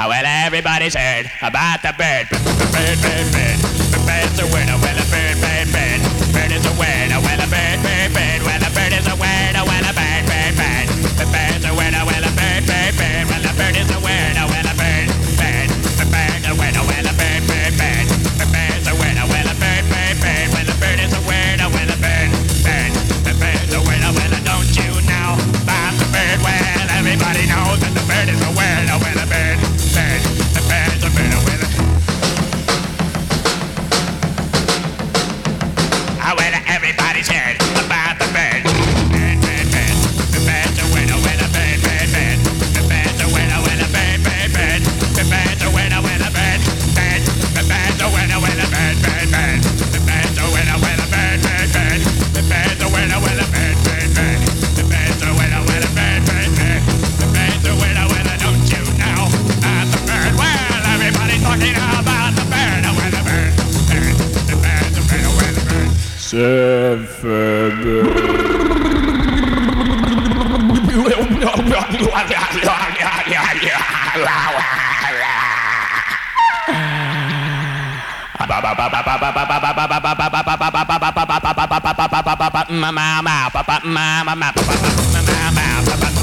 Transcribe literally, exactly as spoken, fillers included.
Oh, well, everybody's heard about the bird. Bird, bird, bird. The bird's a word. Oh, well, a bird, bird, bird. Bird is a word. Oh, well, a bird, bird, bird. Well, a bird is a word. Oh, well, a bird, bird, bird. The bird's a word. Oh, well, a bird, bird, bird. Well, a bird is a word. Oh, well, a bird, bird. The bird's a word. Oh, well, a bird, bird, bird. The bird's a word. Oh, well, a bird, bird, bird. Well, a bird is a word. Oh, well, a bird, bird. The bird's a word. Oh, well, don't you know about the bird? Well, everybody knows that the bird is a word. Oh, well, a bird, bird. The bird's a bird. Oh, well, oh, well, everybody's heard about the bird. Bird, bird, bird. The bird's a word. Oh, well, a bird, bird, bird. The bird's a word. Oh, well, a bird, bird, bird. The bird's a word. Oh, well, a bird, bird. The bird's a word. Oh, well, a bird, bird, bird. The bird's a word. Oh, well, a bird, bird, bird. The bird's a word. Oh, well, a bird, bird, bird. The bird's a word. Oh, well, a bird, bird, bird. The bird's a word. Oh, well, don't you know about the bird? Well, everybody's talking about the bird. Oh, well, a bird, bird. The bird's a bird. Oh, well, a bird. Mama,